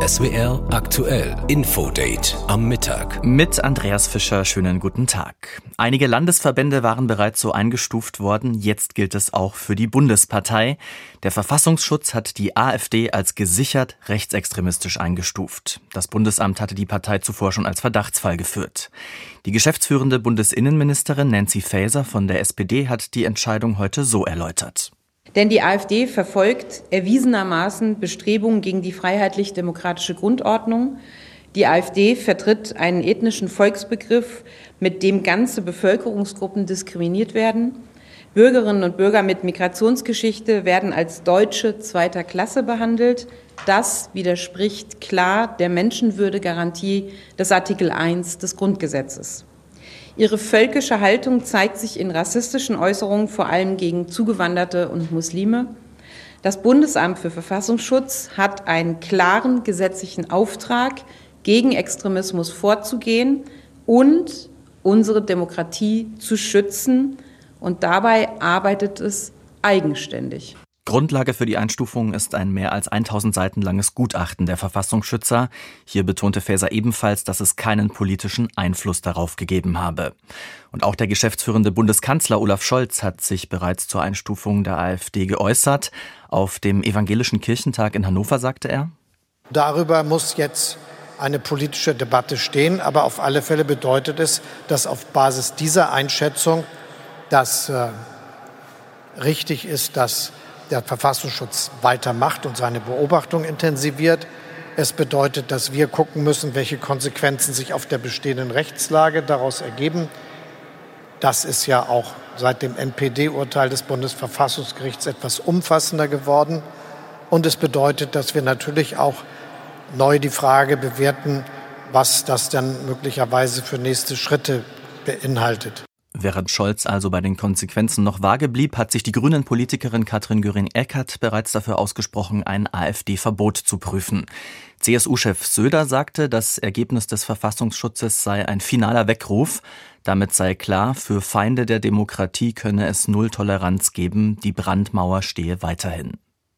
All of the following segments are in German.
SWR aktuell Infodate am Mittag. Mit Andreas Fischer, schönen guten Tag. Einige Landesverbände waren bereits so eingestuft worden, jetzt gilt es auch für die Bundespartei. Der Verfassungsschutz hat die AfD als gesichert rechtsextremistisch eingestuft. Das Bundesamt hatte die Partei zuvor schon als Verdachtsfall geführt. Die geschäftsführende Bundesinnenministerin Nancy Faeser von der SPD hat die Entscheidung heute so erläutert. Denn die AfD verfolgt erwiesenermaßen Bestrebungen gegen die freiheitlich-demokratische Grundordnung. Die AfD vertritt einen ethnischen Volksbegriff, mit dem ganze Bevölkerungsgruppen diskriminiert werden. Bürgerinnen und Bürger mit Migrationsgeschichte werden als Deutsche zweiter Klasse behandelt. Das widerspricht klar der Menschenwürdegarantie des Artikel 1 des Grundgesetzes. Ihre völkische Haltung zeigt sich in rassistischen Äußerungen, vor allem gegen Zugewanderte und Muslime. Das Bundesamt für Verfassungsschutz hat einen klaren gesetzlichen Auftrag, gegen Extremismus vorzugehen und unsere Demokratie zu schützen. Und dabei arbeitet es eigenständig. Grundlage für die Einstufung ist ein mehr als 1000 Seiten langes Gutachten der Verfassungsschützer. Hier betonte Faeser ebenfalls, dass es keinen politischen Einfluss darauf gegeben habe. Und auch der geschäftsführende Bundeskanzler Olaf Scholz hat sich bereits zur Einstufung der AfD geäußert. Auf dem Evangelischen Kirchentag in Hannover sagte er: Darüber muss jetzt eine politische Debatte stehen, aber auf alle Fälle bedeutet es, dass auf Basis dieser Einschätzung das richtig ist, dass der Verfassungsschutz weitermacht und seine Beobachtung intensiviert. Es bedeutet, dass wir gucken müssen, welche Konsequenzen sich auf der bestehenden Rechtslage daraus ergeben. Das ist ja auch seit dem NPD-Urteil des Bundesverfassungsgerichts etwas umfassender geworden. Und es bedeutet, dass wir natürlich auch neu die Frage bewerten, was das dann möglicherweise für nächste Schritte beinhaltet. Während Scholz also bei den Konsequenzen noch vage blieb, hat sich die Grünen-Politikerin Katrin Göring-Eckardt bereits dafür ausgesprochen, ein AfD-Verbot zu prüfen. CSU-Chef Söder sagte, das Ergebnis des Verfassungsschutzes sei ein finaler Weckruf. Damit sei klar, für Feinde der Demokratie könne es null Toleranz geben, die Brandmauer stehe weiterhin.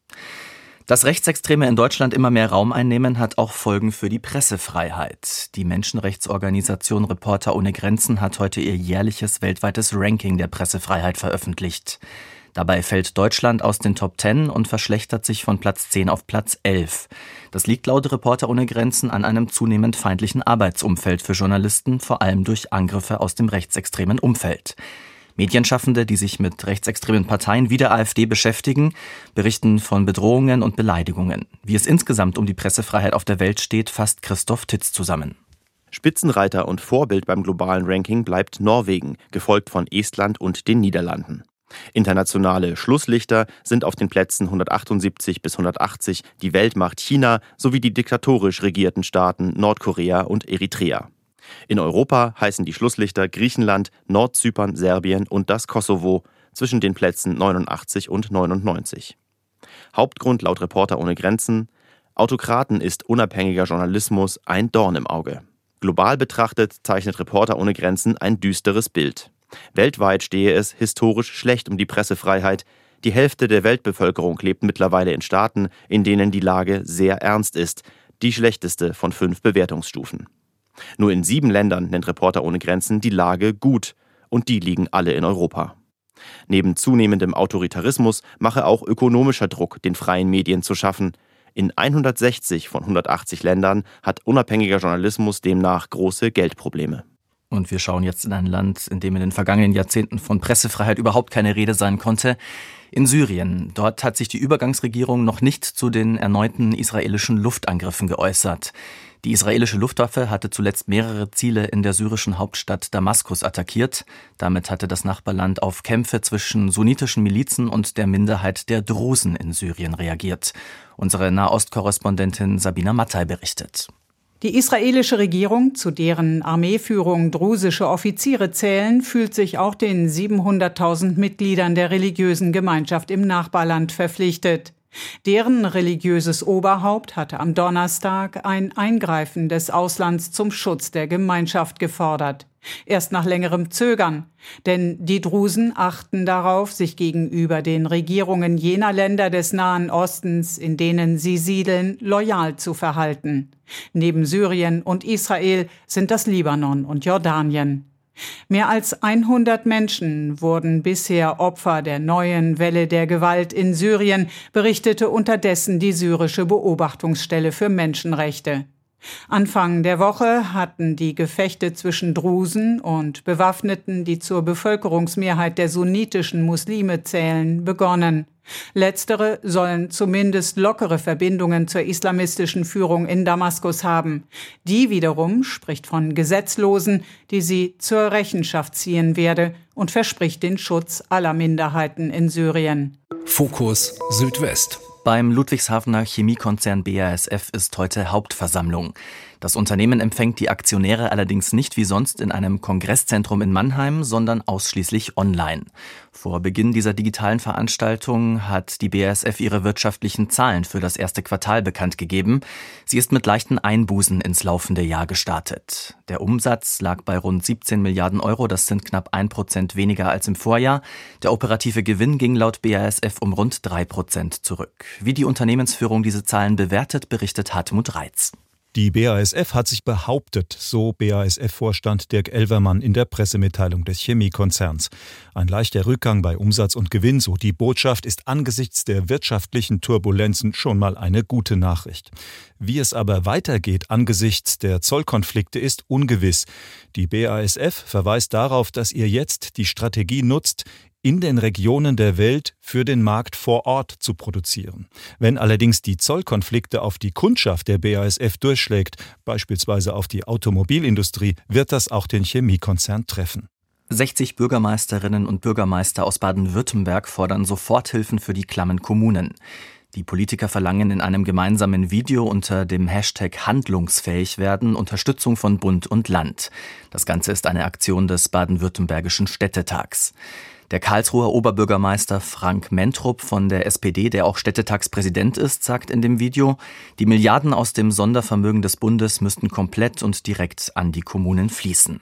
Dass Rechtsextreme in Deutschland immer mehr Raum einnehmen, hat auch Folgen für die Pressefreiheit. Die Menschenrechtsorganisation Reporter ohne Grenzen hat heute ihr jährliches weltweites Ranking der Pressefreiheit veröffentlicht. Dabei fällt Deutschland aus den Top 10 und verschlechtert sich von Platz 10 auf Platz 11. Das liegt laut Reporter ohne Grenzen an einem zunehmend feindlichen Arbeitsumfeld für Journalisten, vor allem durch Angriffe aus dem rechtsextremen Umfeld. Medienschaffende, die sich mit rechtsextremen Parteien wie der AfD beschäftigen, berichten von Bedrohungen und Beleidigungen. Wie es insgesamt um die Pressefreiheit auf der Welt steht, fasst Christoph Titz zusammen. Spitzenreiter und Vorbild beim globalen Ranking bleibt Norwegen, gefolgt von Estland und den Niederlanden. Internationale Schlusslichter sind auf den Plätzen 178 bis 180 die Weltmacht China sowie die diktatorisch regierten Staaten Nordkorea und Eritrea. In Europa heißen die Schlusslichter Griechenland, Nordzypern, Serbien und das Kosovo zwischen den Plätzen 89 und 99. Hauptgrund laut Reporter ohne Grenzen: Autokraten ist unabhängiger Journalismus ein Dorn im Auge. Global betrachtet zeichnet Reporter ohne Grenzen ein düsteres Bild. Weltweit stehe es historisch schlecht um die Pressefreiheit. Die Hälfte der Weltbevölkerung lebt mittlerweile in Staaten, in denen die Lage sehr ernst ist, die schlechteste von 5 Bewertungsstufen. Nur in 7 Ländern nennt Reporter ohne Grenzen die Lage gut, und die liegen alle in Europa. Neben zunehmendem Autoritarismus mache auch ökonomischer Druck den freien Medien zu schaffen. In 160 von 180 Ländern hat unabhängiger Journalismus demnach große Geldprobleme. Und wir schauen jetzt in ein Land, in dem in den vergangenen Jahrzehnten von Pressefreiheit überhaupt keine Rede sein konnte. In Syrien. Dort hat sich die Übergangsregierung noch nicht zu den erneuten israelischen Luftangriffen geäußert. Die israelische Luftwaffe hatte zuletzt mehrere Ziele in der syrischen Hauptstadt Damaskus attackiert. Damit hatte das Nachbarland auf Kämpfe zwischen sunnitischen Milizen und der Minderheit der Drusen in Syrien reagiert. Unsere Nahostkorrespondentin Sabina Mattei berichtet. Die israelische Regierung, zu deren Armeeführung drusische Offiziere zählen, fühlt sich auch den 700.000 Mitgliedern der religiösen Gemeinschaft im Nachbarland verpflichtet. Deren religiöses Oberhaupt hatte am Donnerstag ein Eingreifen des Auslands zum Schutz der Gemeinschaft gefordert. Erst nach längerem Zögern. Denn die Drusen achten darauf, sich gegenüber den Regierungen jener Länder des Nahen Ostens, in denen sie siedeln, loyal zu verhalten. Neben Syrien und Israel sind das Libanon und Jordanien. Mehr als 100 Menschen wurden bisher Opfer der neuen Welle der Gewalt in Syrien, berichtete unterdessen die syrische Beobachtungsstelle für Menschenrechte. Anfang der Woche hatten die Gefechte zwischen Drusen und Bewaffneten, die zur Bevölkerungsmehrheit der sunnitischen Muslime zählen, begonnen. Letztere sollen zumindest lockere Verbindungen zur islamistischen Führung in Damaskus haben. Die wiederum spricht von Gesetzlosen, die sie zur Rechenschaft ziehen werde, und verspricht den Schutz aller Minderheiten in Syrien. Fokus Südwest. Beim Ludwigshafener Chemiekonzern BASF ist heute Hauptversammlung. Das Unternehmen empfängt die Aktionäre allerdings nicht wie sonst in einem Kongresszentrum in Mannheim, sondern ausschließlich online. Vor Beginn dieser digitalen Veranstaltung hat die BASF ihre wirtschaftlichen Zahlen für das erste Quartal bekannt gegeben. Sie ist mit leichten Einbußen ins laufende Jahr gestartet. Der Umsatz lag bei rund 17 Milliarden Euro, das sind knapp 1% weniger als im Vorjahr. Der operative Gewinn ging laut BASF um rund 3% zurück. Wie die Unternehmensführung diese Zahlen bewertet, berichtet Hartmut Reitz. Die BASF hat sich behauptet, so BASF-Vorstand Dirk Elvermann in der Pressemitteilung des Chemiekonzerns. Ein leichter Rückgang bei Umsatz und Gewinn, so die Botschaft, ist angesichts der wirtschaftlichen Turbulenzen schon mal eine gute Nachricht. Wie es aber weitergeht angesichts der Zollkonflikte ist ungewiss. Die BASF verweist darauf, dass ihr jetzt die Strategie nutzt, in den Regionen der Welt für den Markt vor Ort zu produzieren. Wenn allerdings die Zollkonflikte auf die Kundschaft der BASF durchschlägt, beispielsweise auf die Automobilindustrie, wird das auch den Chemiekonzern treffen. 60 Bürgermeisterinnen und Bürgermeister aus Baden-Württemberg fordern Soforthilfen für die klammen Kommunen. Die Politiker verlangen in einem gemeinsamen Video unter dem Hashtag handlungsfähig werden Unterstützung von Bund und Land. Das Ganze ist eine Aktion des Baden-Württembergischen Städtetags. Der Karlsruher Oberbürgermeister Frank Mentrup von der SPD, der auch Städtetagspräsident ist, sagt in dem Video, die Milliarden aus dem Sondervermögen des Bundes müssten komplett und direkt an die Kommunen fließen.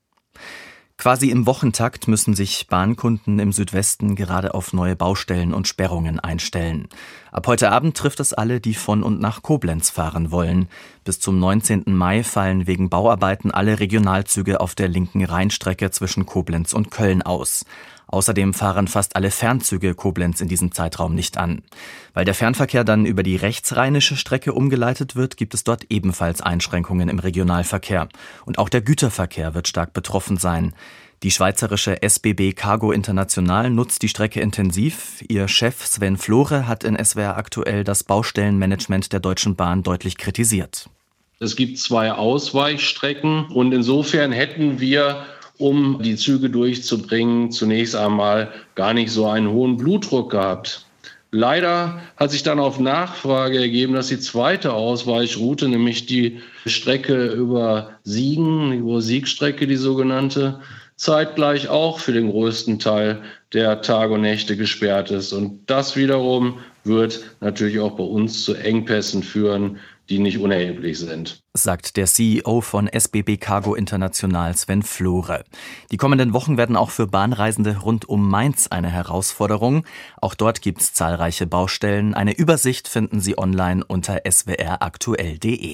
Quasi im Wochentakt müssen sich Bahnkunden im Südwesten gerade auf neue Baustellen und Sperrungen einstellen. Ab heute Abend trifft es alle, die von und nach Koblenz fahren wollen. Bis zum 19. Mai fallen wegen Bauarbeiten alle Regionalzüge auf der linken Rheinstrecke zwischen Koblenz und Köln aus. Außerdem fahren fast alle Fernzüge Koblenz in diesem Zeitraum nicht an. Weil der Fernverkehr dann über die rechtsrheinische Strecke umgeleitet wird, gibt es dort ebenfalls Einschränkungen im Regionalverkehr. Und auch der Güterverkehr wird stark betroffen sein. Die schweizerische SBB Cargo International nutzt die Strecke intensiv. Ihr Chef Sven Flore hat in SWR aktuell das Baustellenmanagement der Deutschen Bahn deutlich kritisiert. Es gibt 2 Ausweichstrecken und insofern hätten wir, um die Züge durchzubringen, zunächst einmal gar nicht so einen hohen Blutdruck gehabt. Leider hat sich dann auf Nachfrage ergeben, dass die zweite Ausweichroute, nämlich die Strecke über Siegen, die Siegstrecke, die sogenannte, zeitgleich auch für den größten Teil der Tage und Nächte gesperrt ist. Und das wiederum wird natürlich auch bei uns zu Engpässen führen, die nicht unerheblich sind, sagt der CEO von SBB Cargo International Sven Flore. Die kommenden Wochen werden auch für Bahnreisende rund um Mainz eine Herausforderung. Auch dort gibt es zahlreiche Baustellen. Eine Übersicht finden Sie online unter swraktuell.de.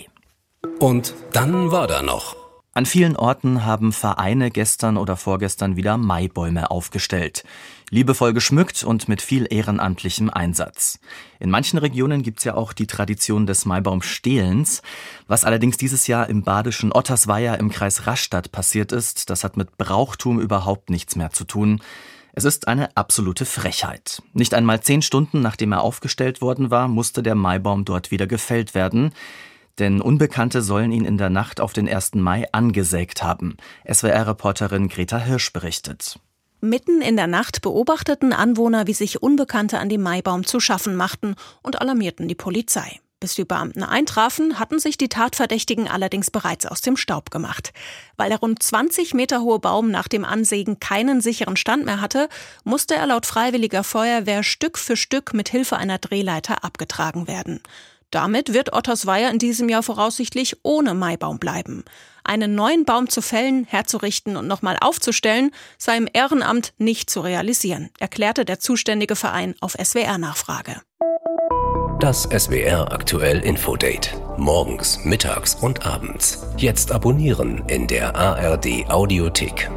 Und dann war da noch. An vielen Orten haben Vereine gestern oder vorgestern wieder Maibäume aufgestellt. Liebevoll geschmückt und mit viel ehrenamtlichem Einsatz. In manchen Regionen gibt's ja auch die Tradition des Maibaumstehlens. Was allerdings dieses Jahr im badischen Ottersweier im Kreis Rastatt passiert ist, das hat mit Brauchtum überhaupt nichts mehr zu tun. Es ist eine absolute Frechheit. Nicht einmal 10 Stunden nachdem er aufgestellt worden war, musste der Maibaum dort wieder gefällt werden. Denn Unbekannte sollen ihn in der Nacht auf den 1. Mai angesägt haben. SWR-Reporterin Greta Hirsch berichtet. Mitten in der Nacht beobachteten Anwohner, wie sich Unbekannte an dem Maibaum zu schaffen machten und alarmierten die Polizei. Bis die Beamten eintrafen, hatten sich die Tatverdächtigen allerdings bereits aus dem Staub gemacht. Weil der rund 20 Meter hohe Baum nach dem Ansägen keinen sicheren Stand mehr hatte, musste er laut Freiwilliger Feuerwehr Stück für Stück mit Hilfe einer Drehleiter abgetragen werden. Damit wird Ottersweier in diesem Jahr voraussichtlich ohne Maibaum bleiben. Einen neuen Baum zu fällen, herzurichten und nochmal aufzustellen, sei im Ehrenamt nicht zu realisieren, erklärte der zuständige Verein auf SWR-Nachfrage. Das SWR aktuell Infodate. Morgens, mittags und abends. Jetzt abonnieren in der ARD Audiothek.